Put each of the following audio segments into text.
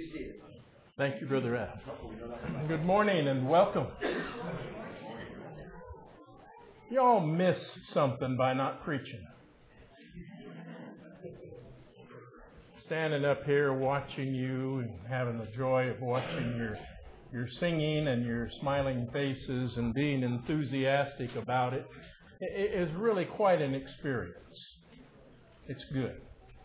Thank you, Brother Ed. Good morning and welcome. Y'all miss something by not preaching. Standing up here watching you and having the joy of watching your singing and your smiling faces and being enthusiastic about it is really quite an experience. It's good.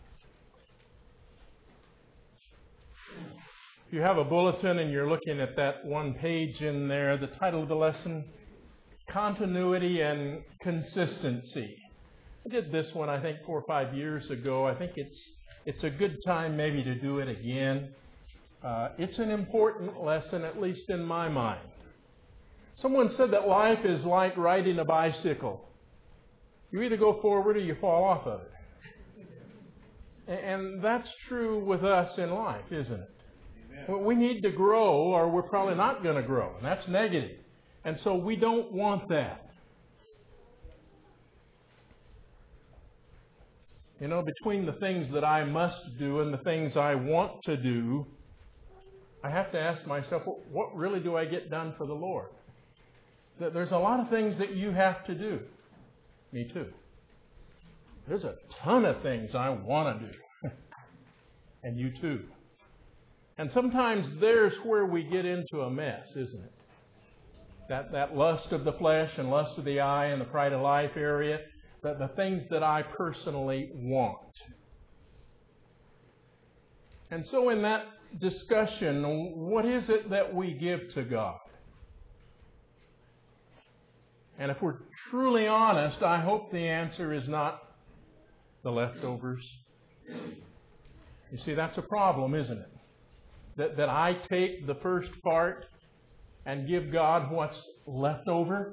If you have a bulletin and you're looking at that one page in there, the title of the lesson, Continuity and Consistency. I did this one, I think, 4 or 5 years ago. I think it's a good time maybe to do it again. It's an important lesson, at least in my mind. Someone said that life is like riding a bicycle. You either go forward or you fall off of it. And that's true with us in life, isn't it? We need to grow or we're probably not going to grow. And that's negative. And so we don't want that. You know, between the things that I must do and the things I want to do, I have to ask myself, what really do I get done for the Lord? There's a lot of things that you have to do. Me too. There's a ton of things I want to do. And you too. And sometimes there's where we get into a mess, isn't it? That lust of the flesh and lust of the eye and the pride of life area, the things that I personally want. And so in that discussion, what is it that we give to God? And if we're truly honest, I hope the answer is not the leftovers. You see, that's a problem, isn't it? That I take the first part and give God what's left over.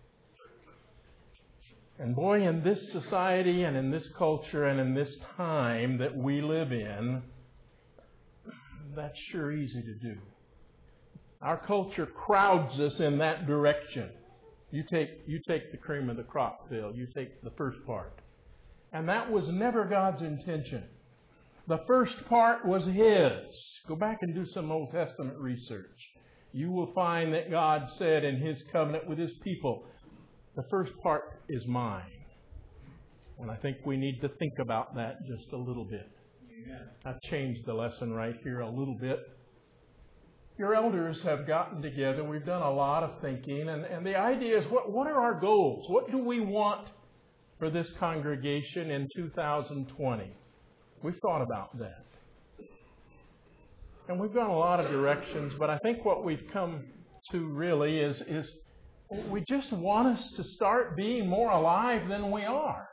And boy, in this society and in this culture and in this time that we live in, that's sure easy to do. Our culture crowds us in that direction. You take the cream of the crop, Phil. You take the first part. And that was never God's intention. The first part was His. Go back and do some Old Testament research. You will find that God said in His covenant with His people, the first part is mine. And I think we need to think about that just a little bit. I've changed the lesson right here a little bit. Your elders have gotten together. We've done a lot of thinking. And the idea is, what are our goals? What do we want for this congregation in 2020? We've thought about that. And we've gone a lot of directions, but I think what we've come to really is we just want us to start being more alive than we are.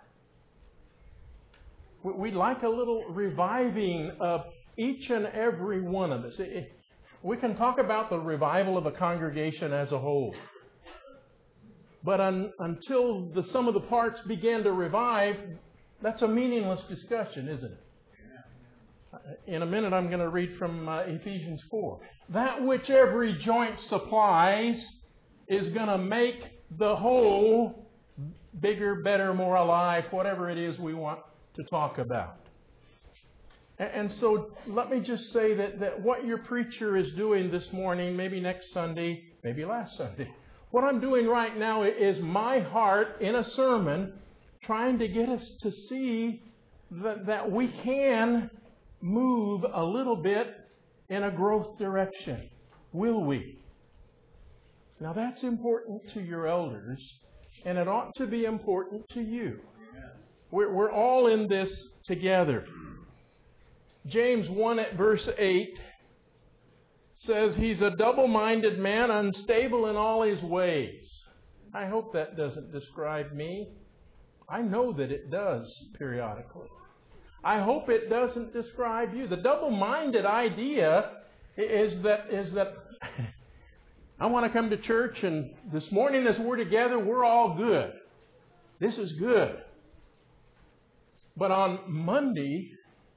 We'd like a little reviving of each and every one of us. We can talk about the revival of a congregation as a whole. But until the sum of the parts begin to revive, that's a meaningless discussion, isn't it? In a minute, I'm going to read from Ephesians 4. That which every joint supplies is going to make the whole bigger, better, more alive, whatever it is we want to talk about. And so let me just say that what your preacher is doing this morning, maybe next Sunday, maybe last Sunday, what I'm doing right now is my heart in a sermon trying to get us to see that we can move a little bit in a growth direction. Will we? Now that's important to your elders, and it ought to be important to you. We're all in this together. James 1 at verse 8 says he's a double-minded man, unstable in all his ways. I hope that doesn't describe me. I know that it does periodically. I hope it doesn't describe you. The double-minded idea is that I want to come to church, and this morning as we're together, we're all good. This is good. But on Monday,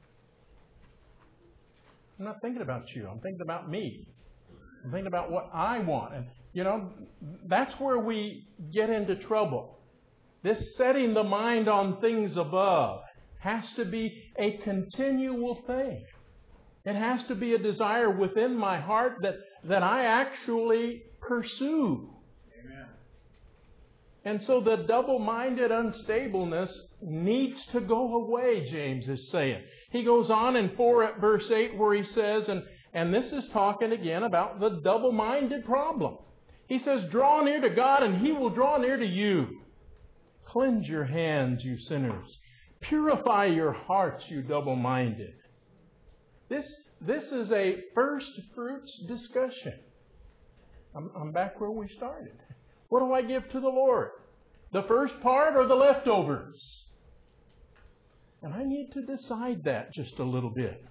I'm not thinking about you. I'm thinking about me. I'm thinking about what I want. And, you know, that's where we get into trouble. This setting the mind on things above has to be a continual thing. It has to be a desire within my heart that I actually pursue. Amen. And so the double-minded unstableness needs to go away, James is saying. He goes on in 4 at verse 8 where he says, and this is talking again about the double-minded problem. He says, draw near to God and He will draw near to you. Cleanse your hands, you sinners. Purify your hearts, you double-minded. This is a first fruits discussion. I'm back where we started. What do I give to the Lord? The first part or the leftovers? And I need to decide that just a little bit.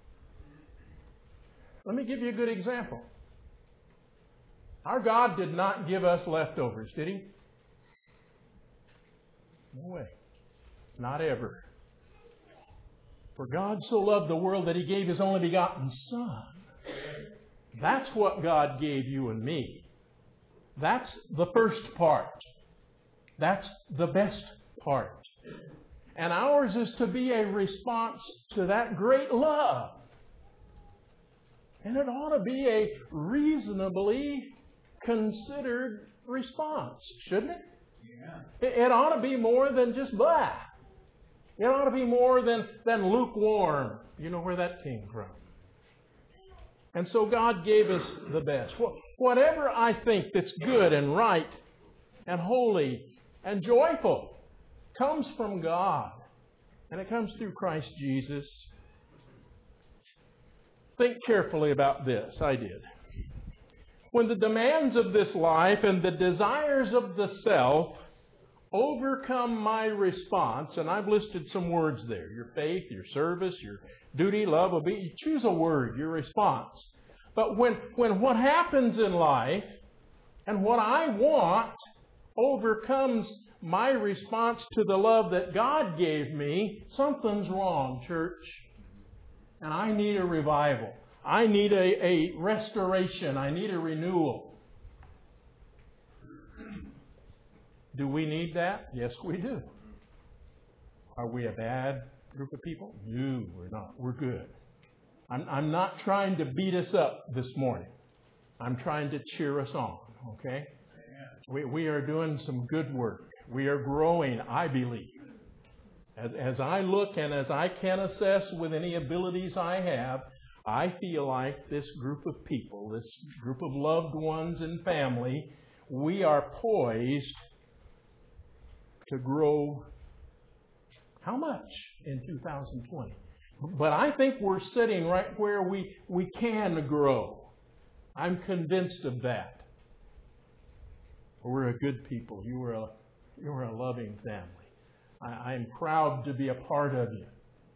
Let me give you a good example. Our God did not give us leftovers, did He? No way. Not ever. For God so loved the world that He gave His only begotten Son. That's what God gave you and me. That's the first part. That's the best part. And ours is to be a response to that great love. And it ought to be a reasonably considered response, shouldn't it? Yeah. It ought to be more than just blah. It ought to be more than lukewarm. You know where that came from. And so God gave us the best. Whatever I think that's good and right and holy and joyful comes from God. And it comes through Christ Jesus. Think carefully about this. I did. When the demands of this life and the desires of the self overcome my response, and I've listed some words there. Your faith, your service, your duty, love, obedience. Choose a word, your response. But when what happens in life and what I want overcomes my response to the love that God gave me, something's wrong, church. And I need a revival. I need a restoration. I need a renewal. Do we need that? Yes, we do. Are we a bad group of people? No, we're not. We're good. I'm not trying to beat us up this morning. I'm trying to cheer us on, okay? We are doing some good work. We are growing, I believe. As I look and as I can assess with any abilities I have, I feel like this group of people, this group of loved ones and family, we are poised to grow how much in 2020? But I think we're sitting right where we can grow. I'm convinced of that. We're a good people. You are a loving family. I'm proud to be a part of you.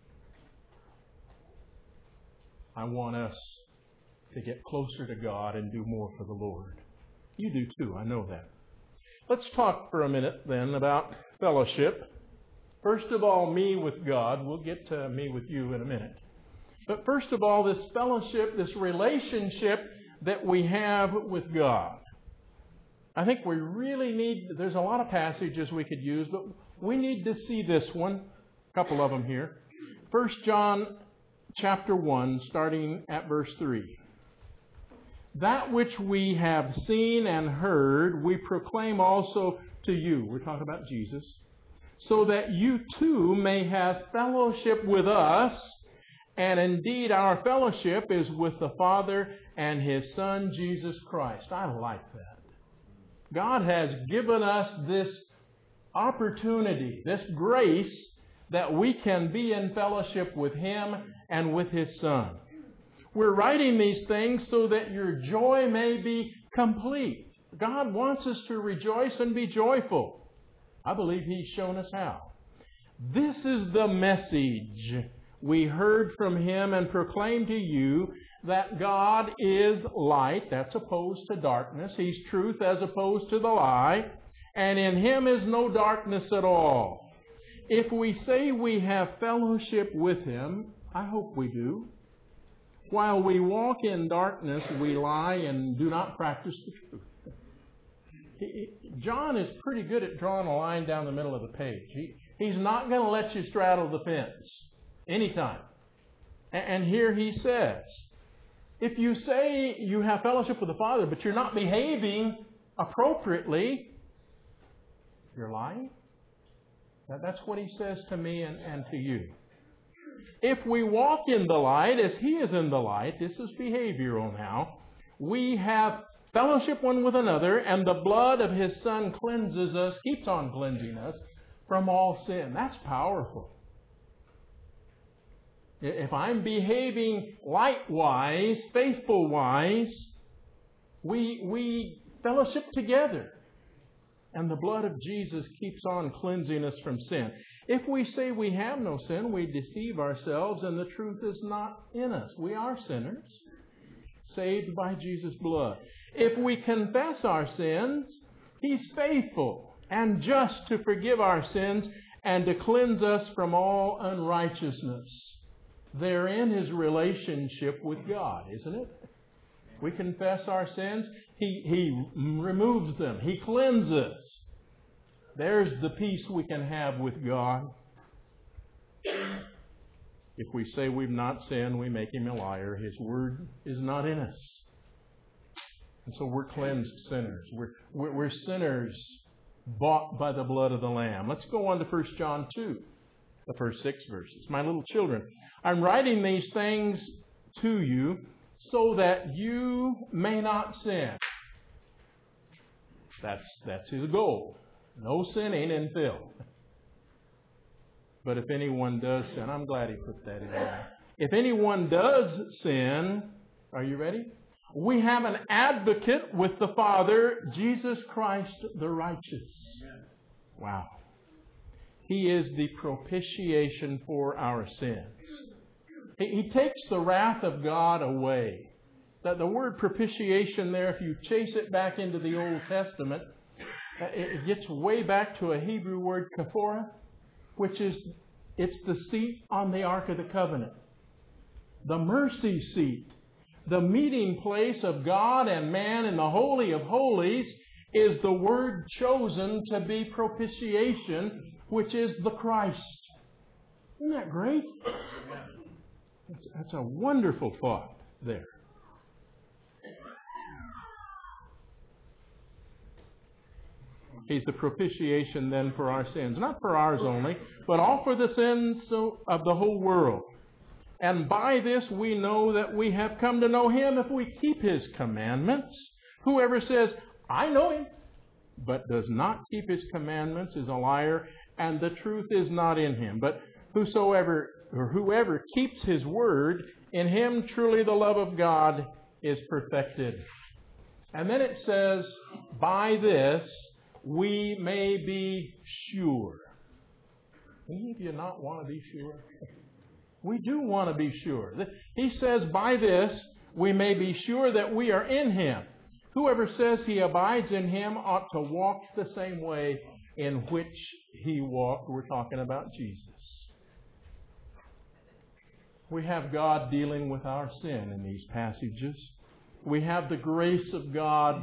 I want us to get closer to God and do more for the Lord. You do too, I know that. Let's talk for a minute then about fellowship. First of all, me with God. We'll get to me with you in a minute. But first of all, this fellowship, this relationship that we have with God. I think we really need, there's a lot of passages we could use, but we need to see this one, a couple of them here. 1 John chapter 1, starting at verse 3. That which we have seen and heard, we proclaim also to you. We're talking about Jesus. So that you too may have fellowship with us. And indeed, our fellowship is with the Father and His Son, Jesus Christ. I like that. God has given us this opportunity, this grace, that we can be in fellowship with Him and with His Son. We're writing these things so that your joy may be complete. God wants us to rejoice and be joyful. I believe He's shown us how. This is the message we heard from Him and proclaim to you, that God is light. That's opposed to darkness. He's truth as opposed to the lie. And in Him is no darkness at all. If we say we have fellowship with Him, I hope we do, while we walk in darkness, we lie and do not practice the truth. John is pretty good at drawing a line down the middle of the page. He's not going to let you straddle the fence anytime. And here he says, if you say you have fellowship with the Father, but you're not behaving appropriately, you're lying. That's what he says to me and to you. If we walk in the light as he is in the light, this is behavioral now, we have fellowship one with another, and the blood of his Son cleanses us, keeps on cleansing us from all sin. That's powerful. If I'm behaving light-wise, faithful-wise, we fellowship together. And the blood of Jesus keeps on cleansing us from sin. If we say we have no sin, we deceive ourselves and the truth is not in us. We are sinners, saved by Jesus' blood. If we confess our sins, He's faithful and just to forgive our sins and to cleanse us from all unrighteousness. Therein is relationship with God, isn't it? We confess our sins. He removes them. He cleanses. There's the peace we can have with God. If we say we've not sinned, we make Him a liar. His word is not in us. And so we're cleansed sinners. We're sinners bought by the blood of the Lamb. Let's go on to 1 John 2, the first 6 verses. My little children, I'm writing these things to you so that you may not sin. That's his goal. No sinning in Phil. But if anyone does sin, I'm glad he put that in there. If anyone does sin, are you ready? We have an advocate with the Father, Jesus Christ the righteous. Wow. He is the propitiation for our sins. He takes the wrath of God away. The word propitiation there, if you chase it back into the Old Testament, it gets way back to a Hebrew word, kaphorah, which is, it's the seat on the Ark of the Covenant. The mercy seat. The meeting place of God and man in the Holy of Holies is the word chosen to be propitiation, which is the Christ. Isn't that great? That's a wonderful thought there. He's the propitiation then for our sins. Not for ours only, but all for the sins of the whole world. And by this we know that we have come to know Him if we keep His commandments. Whoever says, I know Him, but does not keep His commandments is a liar, and the truth is not in him. But whoever keeps His word, in him truly the love of God is perfected. And then it says, by this we may be sure. Any of you not want to be sure? We do want to be sure. He says, by this we may be sure that we are in Him. Whoever says he abides in Him ought to walk the same way in which He walked. We're talking about Jesus. We have God dealing with our sin in these passages. We have the grace of God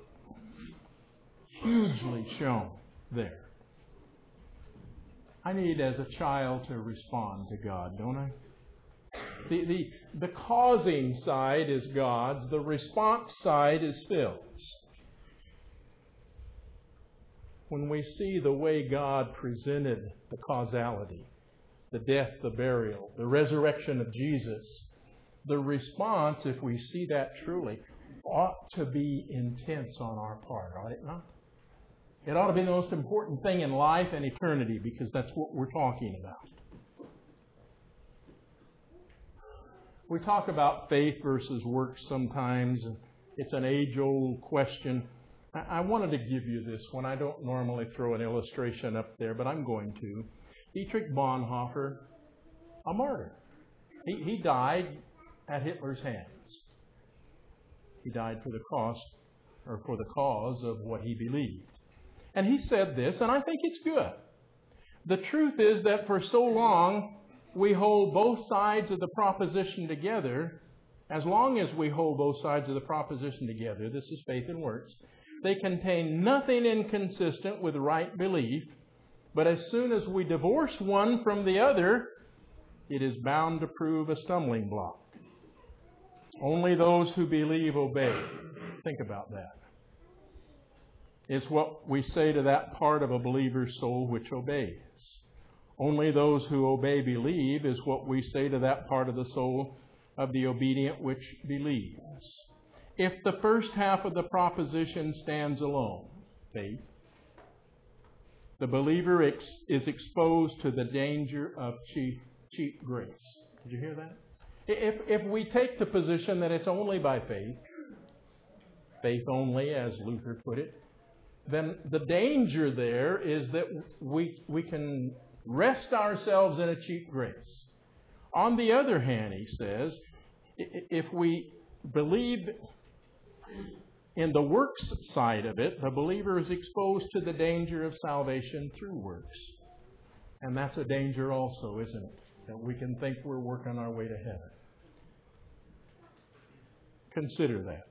hugely shown there. I need, as a child, to respond to God, don't I? The causing side is God's. The response side is Phil's. When we see the way God presented the causality, the death, the burial, the resurrection of Jesus, the response, if we see that truly, ought to be intense on our part, ought it not? It ought to be the most important thing in life and eternity, because that's what we're talking about. We talk about faith versus works sometimes, and it's an age-old question. I wanted to give you this one. I don't normally throw an illustration up there, but I'm going to. Dietrich Bonhoeffer, a martyr. He died at Hitler's hands. He died for the cause of what he believed. And he said this, and I think it's good. The truth is that for so long we hold both sides of the proposition together. As long as we hold both sides of the proposition together, this is faith and works, they contain nothing inconsistent with right belief. But as soon as we divorce one from the other, it is bound to prove a stumbling block. Only those who believe obey. Think about that. It's what we say to that part of a believer's soul which obeys. Only those who obey believe is what we say to that part of the soul of the obedient which believes. If the first half of the proposition stands alone, faith, the believer is exposed to the danger of cheap grace. Did you hear that? If we take the position that it's only by faith, faith only, as Luther put it, then the danger there is that we can rest ourselves in a cheap grace. On the other hand, he says, if we believe in the works side of it, the believer is exposed to the danger of salvation through works. And that's a danger also, isn't it? That we can think we're working our way to heaven. Consider that.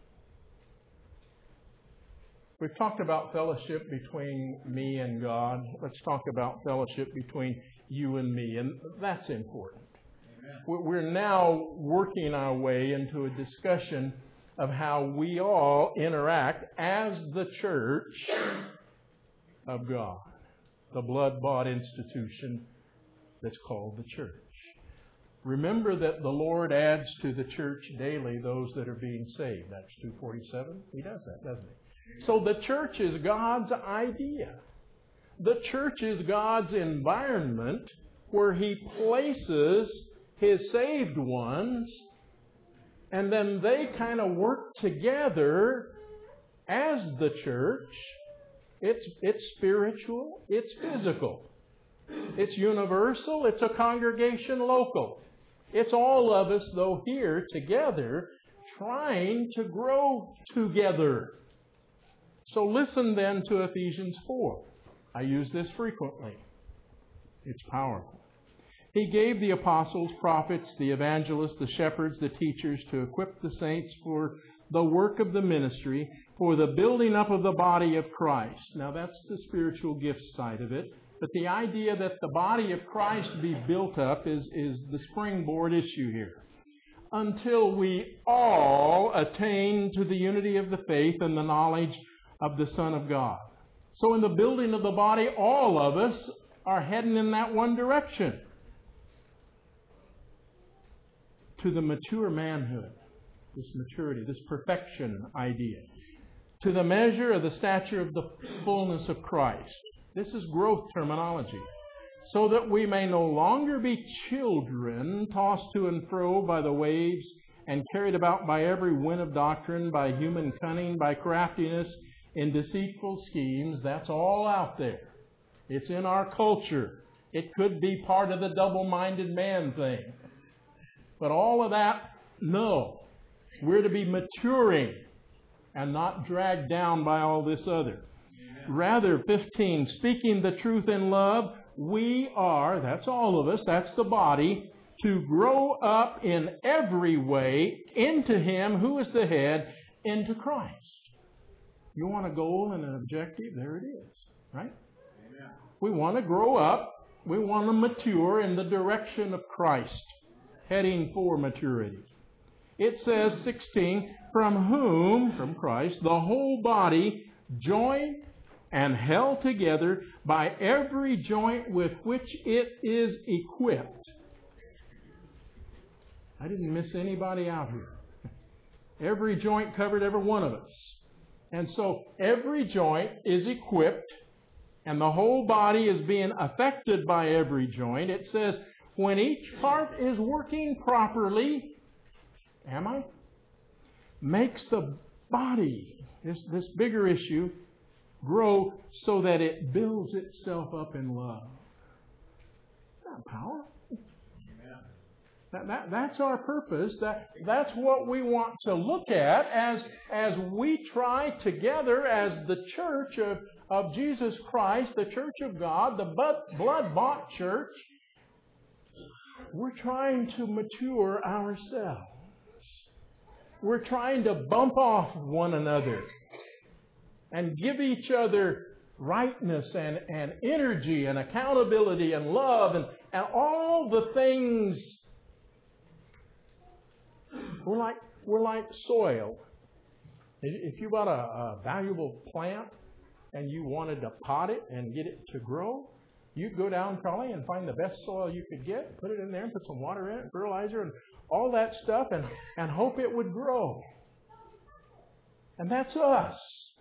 We've talked about fellowship between me and God. Let's talk about fellowship between you and me, and that's important. Amen. We're now working our way into a discussion of how we all interact as the church of God, the blood-bought institution that's called the church. Remember that the Lord adds to the church daily those that are being saved. That's 247. He does that, doesn't he? So the church is God's idea. The church is God's environment where He places His saved ones, and then they kind of work together as the church. It's spiritual, it's physical, it's universal, it's a congregation local. It's all of us, though, here together, trying to grow together. So listen then to Ephesians 4. I use this frequently. It's powerful. He gave the apostles, prophets, the evangelists, the shepherds, the teachers to equip the saints for the work of the ministry, for the building up of the body of Christ. Now that's the spiritual gifts side of it. But the idea that the body of Christ be built up is the springboard issue here. Until we all attain to the unity of the faith and the knowledge of the Son of God. So in the building of the body, all of us are heading in that one direction. To the mature manhood, this maturity, this perfection idea. To the measure of the stature of the fullness of Christ. This is growth terminology. So that we may no longer be children tossed to and fro by the waves and carried about by every wind of doctrine, by human cunning, by craftiness, in deceitful schemes. That's all out there. It's in our culture. It could be part of the double-minded man thing. But all of that, no. We're to be maturing and not dragged down by all this other. Rather, 15, speaking the truth in love, we are, that's all of us, that's the body, to grow up in every way into Him who is the head, into Christ. You want a goal and an objective? There it is, right? Amen. We want to grow up. We want to mature in the direction of Christ, heading for maturity. It says, 16, from Christ, the whole body joined and held together by every joint with which it is equipped. I didn't miss anybody out here. Every joint covered every one of us. And so every joint is equipped, and the whole body is being affected by every joint. It says, when each part is working properly, makes the body, this bigger issue, grow so that it builds itself up in love. Isn't that powerful? That's our purpose. That's what we want to look at as we try together as the church of Jesus Christ, the church of God, the blood-bought church. We're trying to mature ourselves. We're trying to bump off one another and give each other rightness and energy and accountability and love And all the things, we're like soil. If you bought a valuable plant and you wanted to pot it and get it to grow, you'd go down probably and find the best soil you could get, put it in there and put some water in it, fertilizer and all that stuff and hope it would grow. And that's us.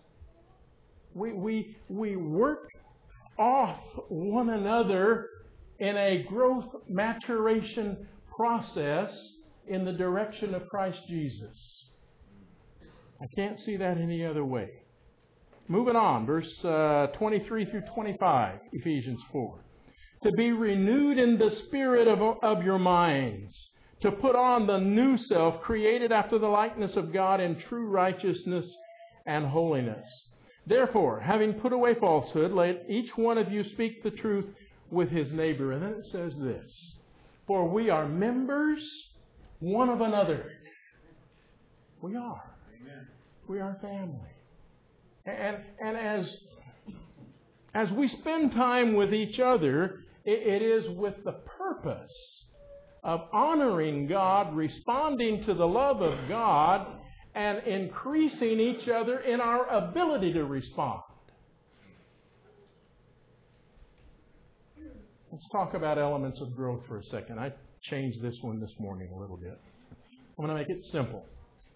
We work off one another in a growth maturation process in the direction of Christ Jesus. I can't see that any other way. Moving on, verse 23 through 25, Ephesians 4. To be renewed in the spirit of your minds, to put on the new self, created after the likeness of God in true righteousness and holiness. Therefore, having put away falsehood, let each one of you speak the truth with his neighbor. And then it says this, for we are members one of another. We are. Amen. We are family. And as we spend time with each other, it is with the purpose of honoring God, responding to the love of God, and increasing each other in our ability to respond. Let's talk about elements of growth for a second. I changed this one this morning a little bit. I'm going to make it simple.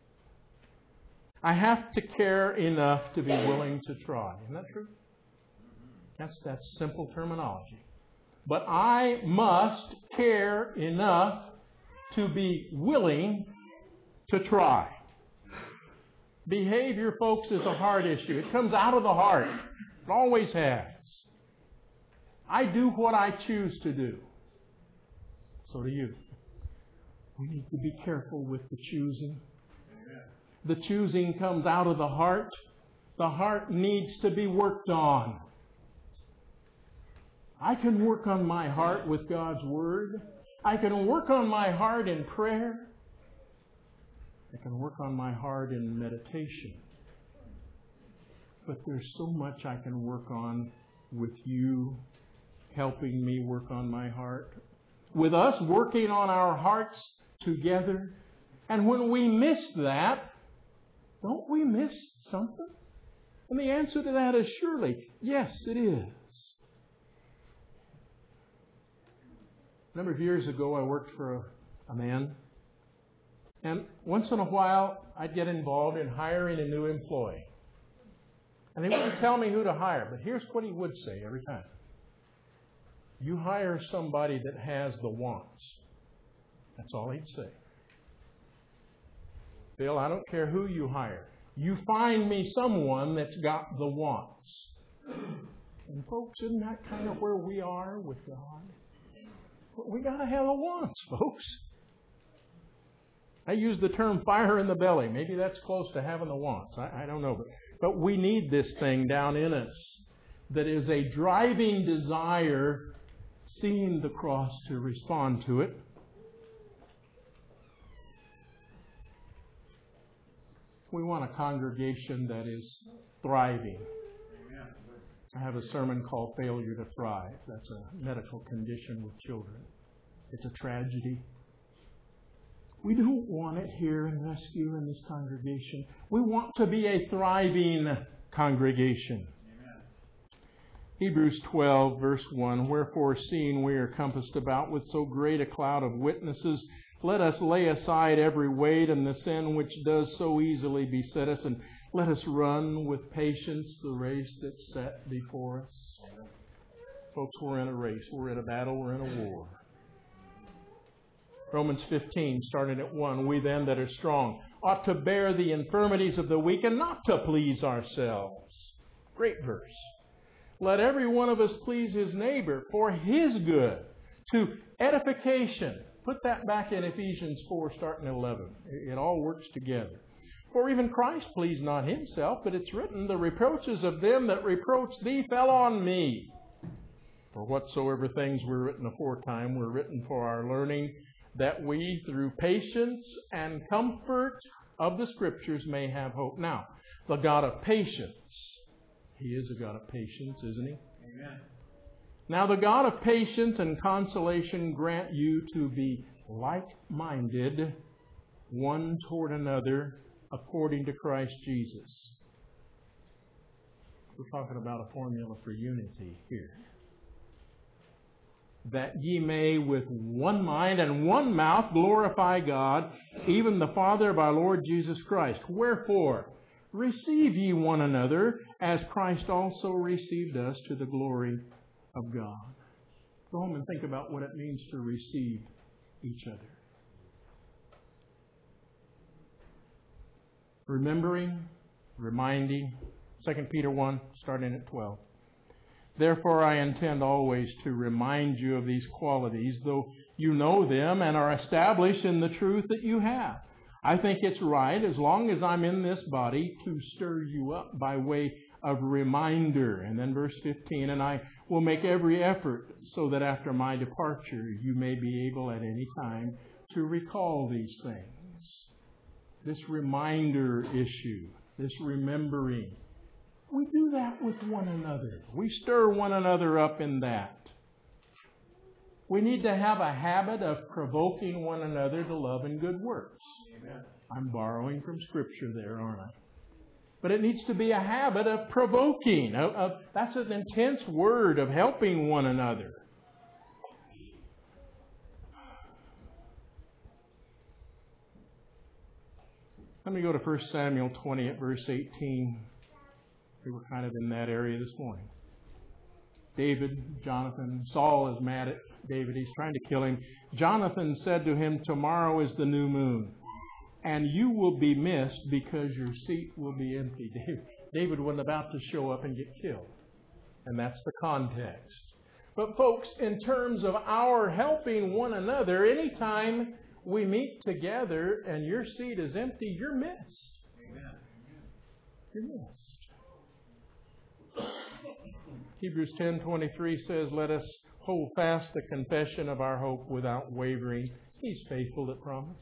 I have to care enough to be willing to try. Isn't that true? That's simple terminology. But I must care enough to be willing to try. Behavior, folks, is a heart issue. It comes out of the heart. It always has. I do what I choose to do. So do you. We need to be careful with the choosing. The choosing comes out of the heart. The heart needs to be worked on. I can work on my heart with God's Word. I can work on my heart in prayer. I can work on my heart in meditation. But there's so much I can work on with you helping me work on my heart. With us working on our hearts together. And when we miss that, don't we miss something? And the answer to that is surely, yes, it is. A number of years ago, I worked for a man. And once in a while, I'd get involved in hiring a new employee. And he wouldn't tell me who to hire, but here's what he would say every time. You hire somebody that has the wants. That's all he'd say. Bill, I don't care who you hire. You find me someone that's got the wants. And folks, isn't that kind of where we are with God? We got to have the wants, folks. I use the term fire in the belly. Maybe that's close to having the wants. I don't know. But we need this thing down in us that is a driving desire, seeing the cross to respond to it. We want a congregation that is thriving. I have a sermon called Failure to Thrive. That's a medical condition with children. It's a tragedy. We don't want it here in Rescue in this congregation. We want to be a thriving congregation. Amen. Hebrews 12, verse 1, wherefore, seeing we are compassed about with so great a cloud of witnesses, let us lay aside every weight and the sin which does so easily beset us, and let us run with patience the race that's set before us. Folks, we're in a race. We're in a battle. We're in a war. Romans 15, starting at 1, we then that are strong ought to bear the infirmities of the weak and not to please ourselves. Great verse. Let every one of us please his neighbor for his good, to edification. Put that back in Ephesians 4, starting at 11. It all works together. For even Christ pleased not himself, but it's written, the reproaches of them that reproach thee fell on me. For whatsoever things were written aforetime were written for our learning, that we, through patience and comfort of the Scriptures, may have hope. Now, the God of patience, He is a God of patience, isn't He? Amen. Now the God of patience and consolation grant you to be like-minded one toward another according to Christ Jesus. We're talking about a formula for unity here. That ye may with one mind and one mouth glorify God, even the Father of our Lord Jesus Christ. Wherefore, receive ye one another, as Christ also received us to the glory of God. Go home and think about what it means to receive each other. Remembering, reminding, 2 Peter 1, starting at 12. Therefore I intend always to remind you of these qualities, though you know them and are established in the truth that you have. I think it's right, as long as I'm in this body, to stir you up by way of reminder. And then verse 15, and I will make every effort so that after my departure you may be able at any time to recall these things. This reminder issue, this remembering. We do that with one another. We stir one another up in that. We need to have a habit of provoking one another to love and good works. Amen. I'm borrowing from Scripture there, aren't I? But it needs to be a habit of provoking. That's an intense word of helping one another. Let me go to 1 Samuel 20 at verse 18. We were kind of in that area this morning. David, Jonathan, Saul is mad at David. He's trying to kill him. Jonathan said to him, tomorrow is the new moon, and you will be missed because your seat will be empty. David wasn't about to show up and get killed. And that's the context. But folks, in terms of our helping one another, anytime we meet together and your seat is empty, you're missed. Amen. You're missed. Hebrews 10:23 says, let us hold fast the confession of our hope without wavering. He's faithful that promised.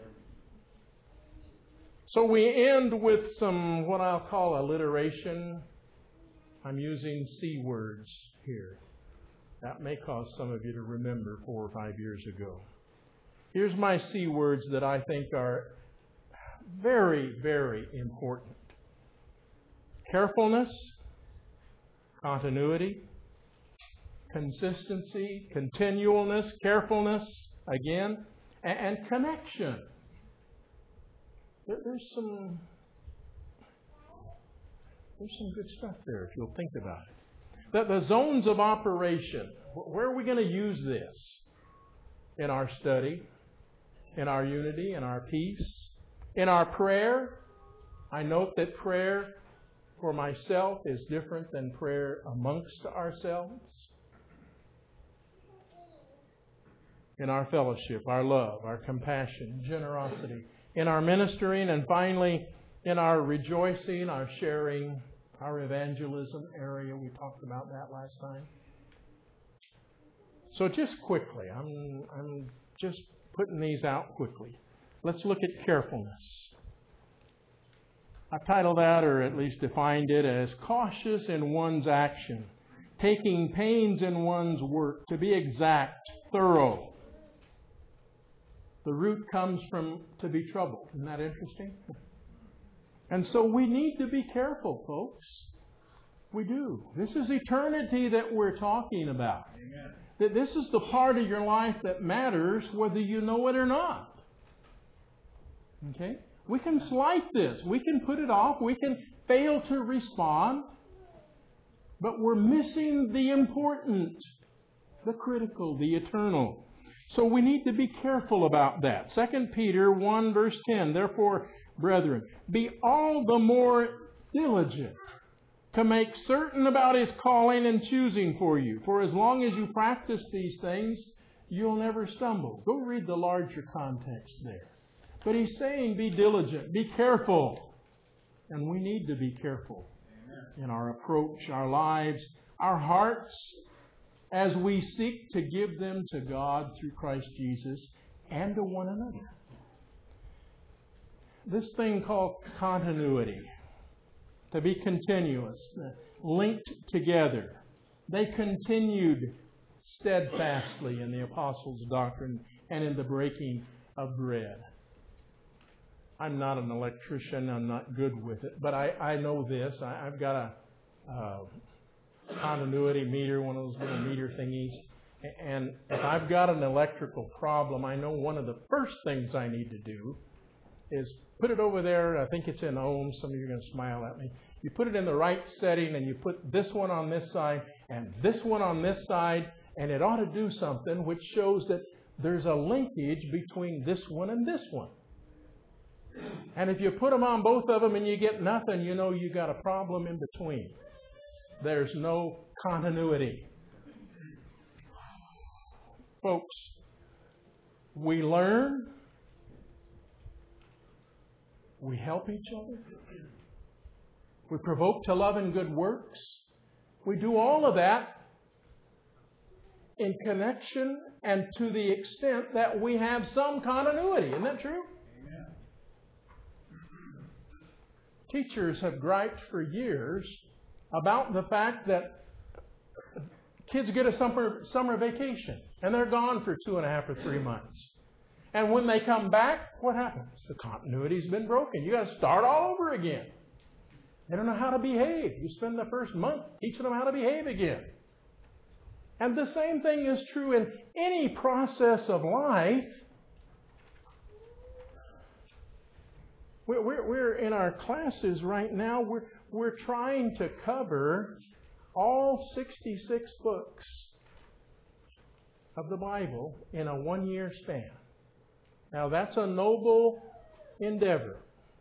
So we end with some, what I'll call alliteration. I'm using C words here. That may cause some of you to remember 4 or 5 years ago. Here's my C words that I think are very, very important. Carefulness, continuity, consistency, continualness, carefulness, again, and connection. There's some good stuff there if you'll think about it. The zones of operation, where are we going to use this? In our study, in our unity, in our peace, in our prayer. I note that prayer for myself is different than prayer amongst ourselves. In our fellowship, our love, our compassion, generosity. In our ministering, and finally, in our rejoicing, our sharing, our evangelism area. We talked about that last time. So just quickly, I'm just putting these out quickly. Let's look at carefulness. I've titled that, or at least defined it, as cautious in one's action, taking pains in one's work, to be exact, thorough. The root comes from to be troubled. Isn't that interesting? And so we need to be careful, folks. We do. This is eternity that we're talking about. Amen. That this is the part of your life that matters whether you know it or not. Okay? We can slight this. We can put it off. We can fail to respond. But we're missing the important, the critical, the eternal. So we need to be careful about that. 2 Peter 1 verse 10, therefore, brethren, be all the more diligent to make certain about His calling and choosing for you. For as long as you practice these things, you'll never stumble. Go read the larger context there. But he's saying be diligent, be careful. And we need to be careful in our approach, our lives, our hearts, as we seek to give them to God through Christ Jesus and to one another. This thing called continuity, to be continuous, linked together, They continued steadfastly in the apostles' doctrine and in the breaking of bread. I'm not an electrician. I'm not good with it. But I know this. I've got a continuity meter, one of those little meter thingies. And if I've got an electrical problem, I know one of the first things I need to do is put it over there. I think it's in ohms. Some of you are going to smile at me. You put it in the right setting, and you put this one on this side and this one on this side, and it ought to do something which shows that there's a linkage between this one and this one. And if you put them on both of them and you get nothing, you know you got a problem in between. There's no continuity. Folks, we learn, we help each other, we provoke to love and good works. We do all of that in connection and to the extent that we have some continuity. Isn't that true? Amen. Teachers have griped for years about the fact that kids get a summer vacation and they're gone for 2.5 or 3 months. And when they come back, what happens? The continuity's been broken. You got to start all over again. They don't know how to behave. You spend the first month teaching them how to behave again. And the same thing is true in any process of life. We're in our classes right now. We're trying to cover all 66 books of the Bible in a 1-year span. Now that's a noble endeavor.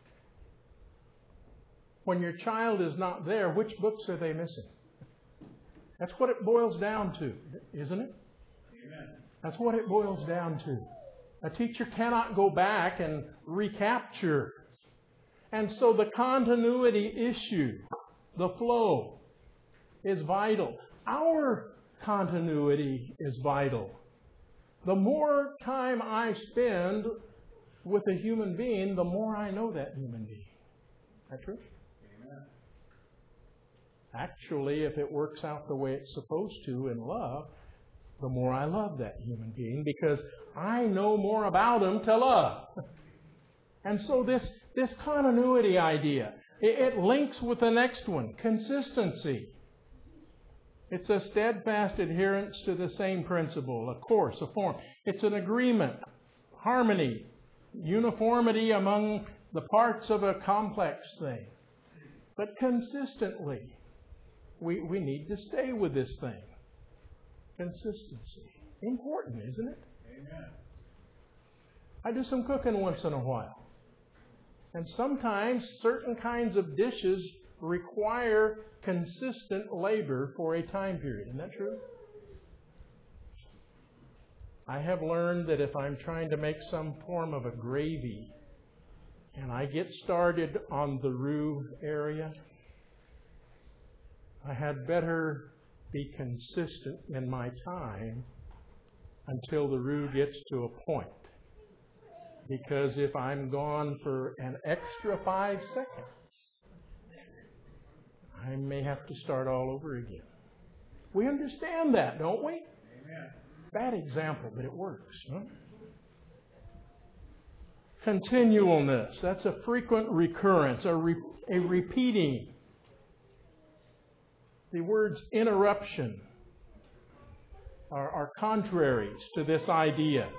When your child is not there, which books are they missing? That's what it boils down to, isn't it? Amen. That's what it boils down to. A teacher cannot go back and recapture. And so the continuity issue, the flow, is vital. Our continuity is vital. The more time I spend with a human being, the more I know that human being. Is that true? Amen. Actually, if it works out the way it's supposed to in love, the more I love that human being because I know more about him to love. And so this continuity idea, it links with the next one, consistency. It's a steadfast adherence to the same principle, a course, a form. It's an agreement, harmony, uniformity among the parts of a complex thing. But consistently, we need to stay with this thing. Consistency. Important, isn't it? Amen. I do some cooking once in a while. And sometimes certain kinds of dishes require consistent labor for a time period. Isn't that true? I have learned that if I'm trying to make some form of a gravy and I get started on the roux area, I had better be consistent in my time until the roux gets to a point. Because if I'm gone for an extra 5 seconds, I may have to start all over again. We understand that, don't we? Amen. Bad example, but it works. Huh? Continualness. That's a frequent recurrence, a repeating. The words interruption are contraries to this idea.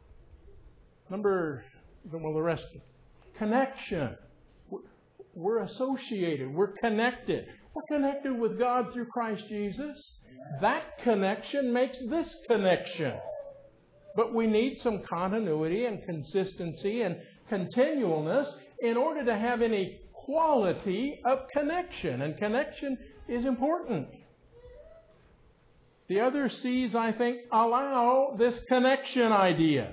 The rest. Connection. We're associated. We're connected. We're connected with God through Christ Jesus. That connection makes this connection. But we need some continuity and consistency and continualness in order to have any quality of connection. And connection is important. The other C's, I think, allow this connection idea.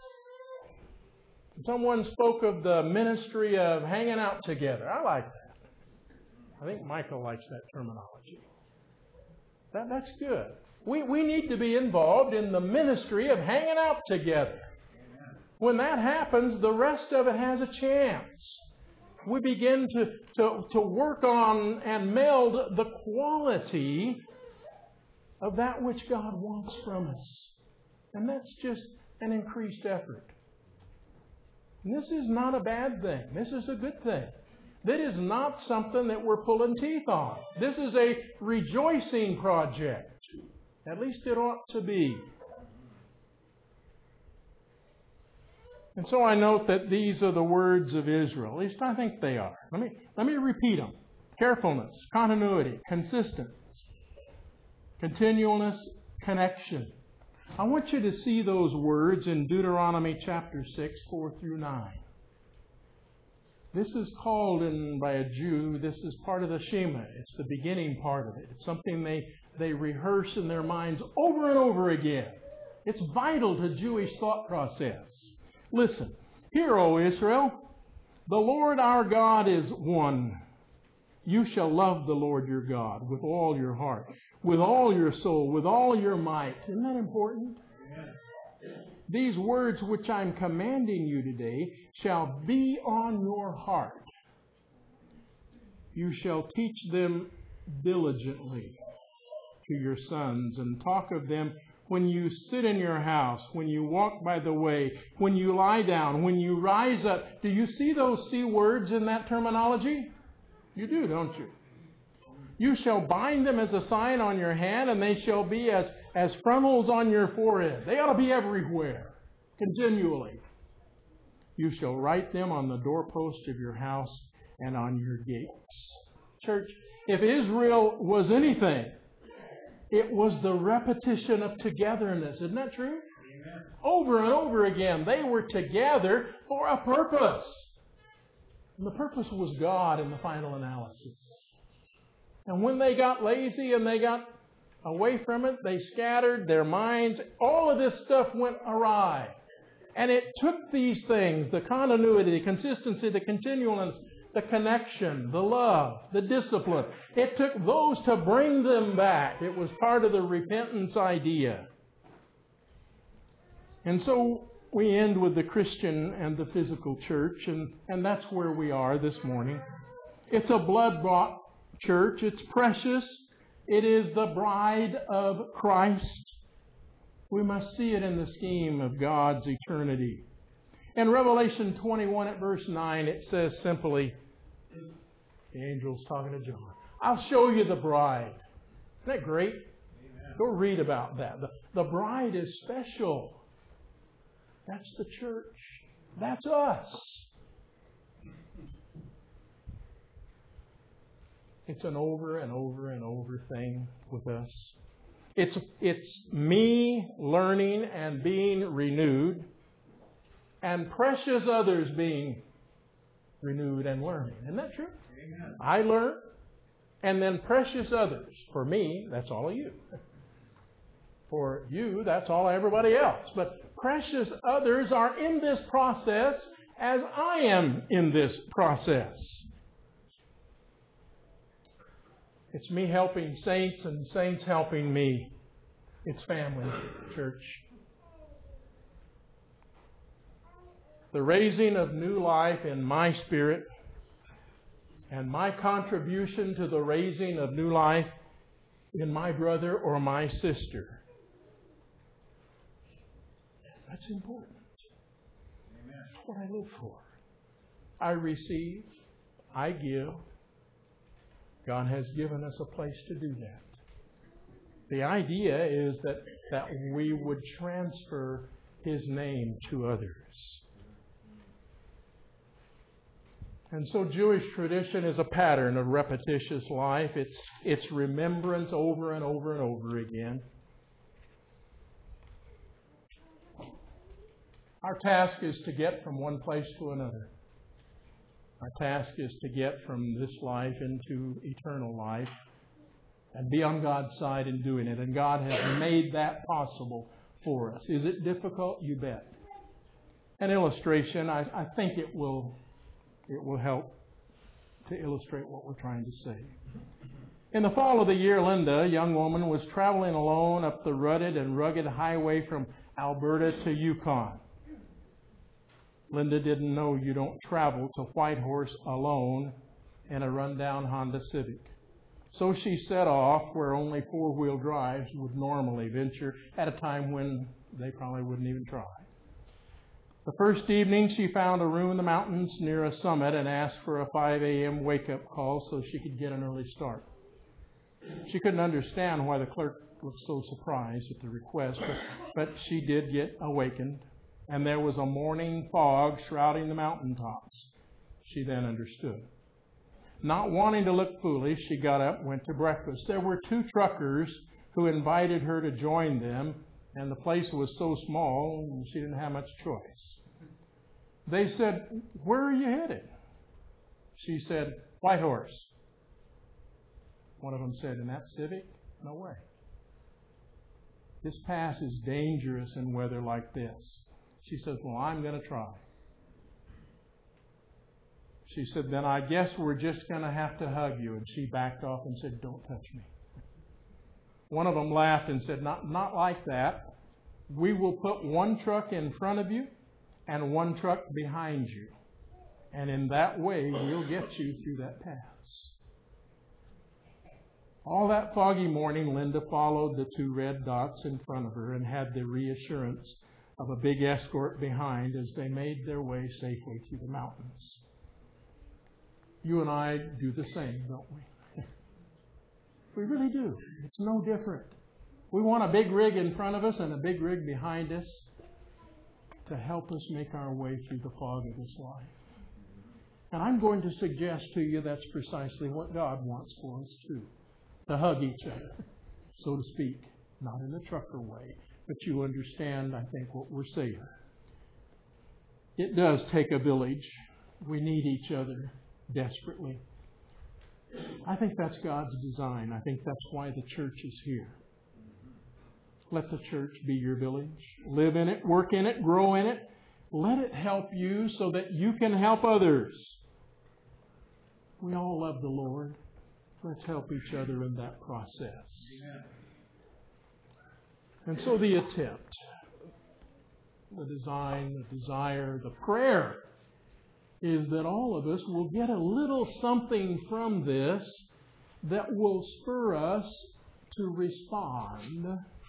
Someone spoke of the ministry of hanging out together. I like that. I think Michael likes that terminology. That's good. We need to be involved in the ministry of hanging out together. When that happens, the rest of it has a chance. We begin to work on and meld the quality of that which God wants from us. And that's just an increased effort. And this is not a bad thing. This is a good thing. That is not something that we're pulling teeth on. This is a rejoicing project. At least it ought to be. And so I note that these are the words of Israel. At least I think they are. Let me repeat them. Carefulness, continuity, consistency, continualness, connection. I want you to see those words in Deuteronomy chapter 6, 4 through 9. This is called by a Jew, this is part of the Shema. It's the beginning part of it. It's something they rehearse in their minds over and over again. It's vital to Jewish thought process. Listen, hear, O Israel, the Lord our God is one. You shall love the Lord your God with all your heart, with all your soul, with all your might. Isn't that important? These words which I'm commanding you today shall be on your heart. You shall teach them diligently to your sons and talk of them when you sit in your house, when you walk by the way, when you lie down, when you rise up. Do you see those C words in that terminology? You do, don't you? You shall bind them as a sign on your hand, and they shall be as frontals on your forehead. They ought to be everywhere, continually. You shall write them on the doorpost of your house and on your gates. Church, if Israel was anything, it was the repetition of togetherness. Isn't that true? Amen. Over and over again, they were together for a purpose. And the purpose was God in the final analysis. And when they got lazy and they got away from it, they scattered their minds. All of this stuff went awry. And it took these things, the continuity, the consistency, the continualness, the connection, the love, the discipline. It took those to bring them back. It was part of the repentance idea. And so we end with the Christian and the physical church, and that's where we are this morning. It's a blood-bought church. It's precious. It is the bride of Christ. We must see it in the scheme of God's eternity. In Revelation 21 at verse 9, it says simply, the angel's talking to John, I'll show you the bride. Isn't that great? Amen. Go read about that. The bride is special. That's the church. That's us. It's an over and over and over thing with us. It's me learning and being renewed, and precious others being renewed and learning. Isn't that true? Amen. I learn, and then precious others. For me, that's all of you. For you, that's all everybody else. But precious others are in this process as I am in this process. It's me helping saints and saints helping me. It's family, church. The raising of new life in my spirit and my contribution to the raising of new life in my brother or my sister. That's important. Amen. That's what I live for. I receive. I give. God has given us a place to do that. The idea is that we would transfer His name to others. And so Jewish tradition is a pattern of repetitious life. It's remembrance over and over and over again. Our task is to get from one place to another. Our task is to get from this life into eternal life and be on God's side in doing it. And God has made that possible for us. Is it difficult? You bet. An illustration, I think it will help to illustrate what we're trying to say. In the fall of the year, Linda, a young woman, was traveling alone up the rutted and rugged highway from Alberta to Yukon. Linda didn't know you don't travel to Whitehorse alone in a rundown Honda Civic. So she set off where only four-wheel drives would normally venture at a time when they probably wouldn't even try. The first evening, she found a room in the mountains near a summit and asked for a 5 a.m. wake-up call so she could get an early start. She couldn't understand why the clerk looked so surprised at the request, but she did get awakened, and there was a morning fog shrouding the mountaintops. She then understood. Not wanting to look foolish, she got up and went to breakfast. There were 2 truckers who invited her to join them, and the place was so small, she didn't have much choice. They said, "Where are you headed?" She said, "Whitehorse." One of them said, "In that Civic? No way. This pass is dangerous in weather like this." She says, "Well, I'm going to try." She said, "Then I guess we're just going to have to hug you." And she backed off and said, "Don't touch me." One of them laughed and said, Not like that. We will put 1 truck in front of you and 1 truck behind you. And in that way, we'll get you through that pass." All that foggy morning, Linda followed the 2 red dots in front of her and had the reassurance of a big escort behind as they made their way safely through the mountains. You and I do the same, don't we? We really do. It's no different. We want a big rig in front of us and a big rig behind us to help us make our way through the fog of this life. And I'm going to suggest to you that's precisely what God wants for us too. To hug each other, so to speak. Not in the trucker way, but you understand, I think, what we're saying. It does take a village. We need each other desperately. I think that's God's design. I think that's why the church is here. Let the church be your village. Live in it, work in it, grow in it. Let it help you so that you can help others. We all love the Lord. Let's help each other in that process. Amen. And so the attempt, the design, the desire, the prayer is that all of us will get a little something from this that will spur us to respond,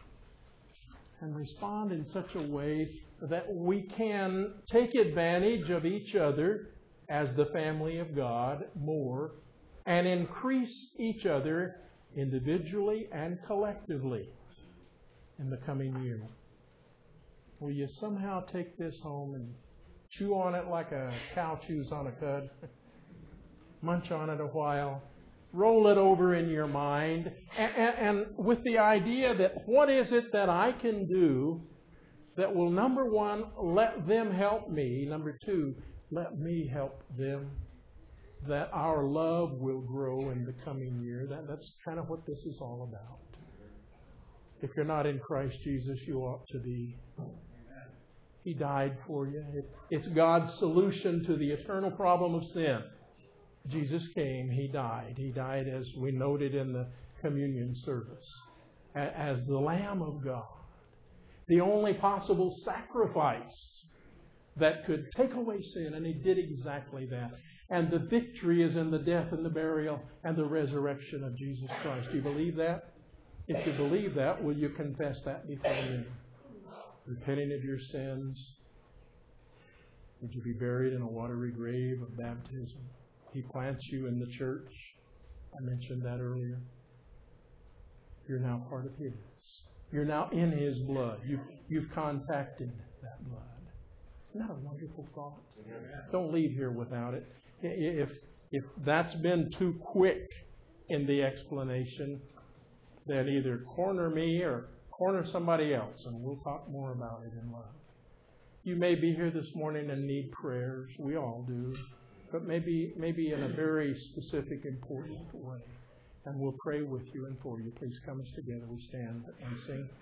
and respond in such a way that we can take advantage of each other as the family of God more and increase each other individually and collectively in the coming year. Will you somehow take this home and chew on it like a cow chews on a cud? Munch on it a while. Roll it over in your mind. And with the idea that what is it that I can do that will, number 1, let them help me. Number 2, let me help them. That our love will grow in the coming year. That's kind of what this is all about. If you're not in Christ Jesus, you ought to be. He died for you. It's God's solution to the eternal problem of sin. Jesus came. He died. He died, as we noted in the communion service, as the Lamb of God. The only possible sacrifice that could take away sin. And He did exactly that. And the victory is in the death and the burial and the resurrection of Jesus Christ. Do you believe that? If you believe that, will you confess that before Him? Repenting of your sins. Would you be buried in a watery grave of baptism? He plants you in the church. I mentioned that earlier. You're now part of His. You're now in His blood. You've contacted that blood. Isn't that a wonderful thought? Don't leave here without it. If that's been too quick in the explanation, then either corner me or corner somebody else, and we'll talk more about it in love. You may be here this morning and need prayers. We all do. But maybe in a very specific, important way. And we'll pray with you and for you. Please come us together. We stand and sing.